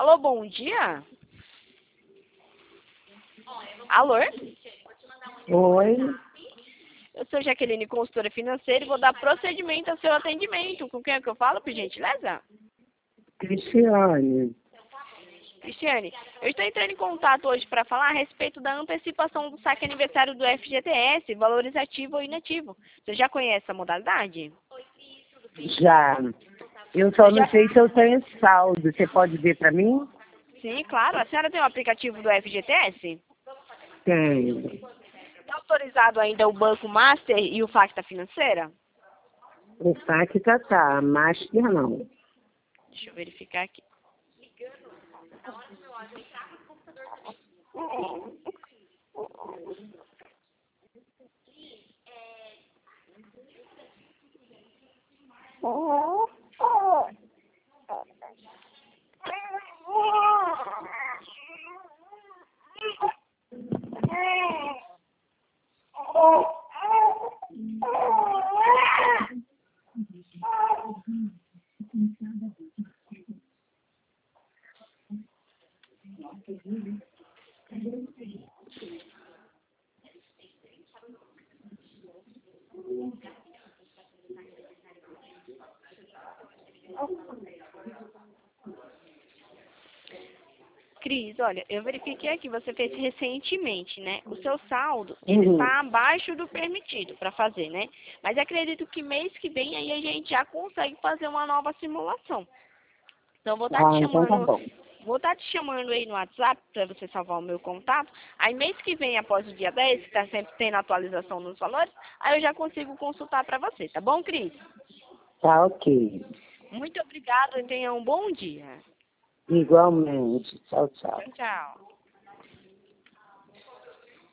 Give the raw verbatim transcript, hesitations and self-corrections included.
Alô, bom dia? Alô? Oi, Eu sou Jaqueline, consultora financeira, e vou dar procedimento ao seu atendimento. Com quem é que eu falo, por gentileza? Cristiane. Cristiane, eu estou entrando em contato hoje para falar a respeito da antecipação do saque aniversário do F G T S, valores ativo ou inativo. Você já conhece a modalidade? Já. Eu só Já- não sei se eu tenho saldo. Você pode ver para mim? Sim, claro. A senhora tem o aplicativo do F G T S? Tenho. Está autorizado ainda o Banco Master e o Facta Financeira? O saque tá, tá. Master não. Deixa eu verificar aqui. Cris, olha, eu verifiquei aqui, você fez recentemente, né? O seu saldo, ele Uhum. está abaixo do permitido para fazer, né? Mas acredito que mês que vem aí a gente já consegue fazer uma nova simulação. Então, vou estar te Ah, então tá chamando, bom. vou estar te chamando aí no WhatsApp para você salvar o meu contato. Aí, mês que vem, após o dia dez, que está sempre tendo atualização nos valores, aí eu já consigo consultar para você, tá bom, Cris? Tá ok. Muito obrigada e tenha um bom dia. Igualmente. Tchau, tchau. Tchau, tchau.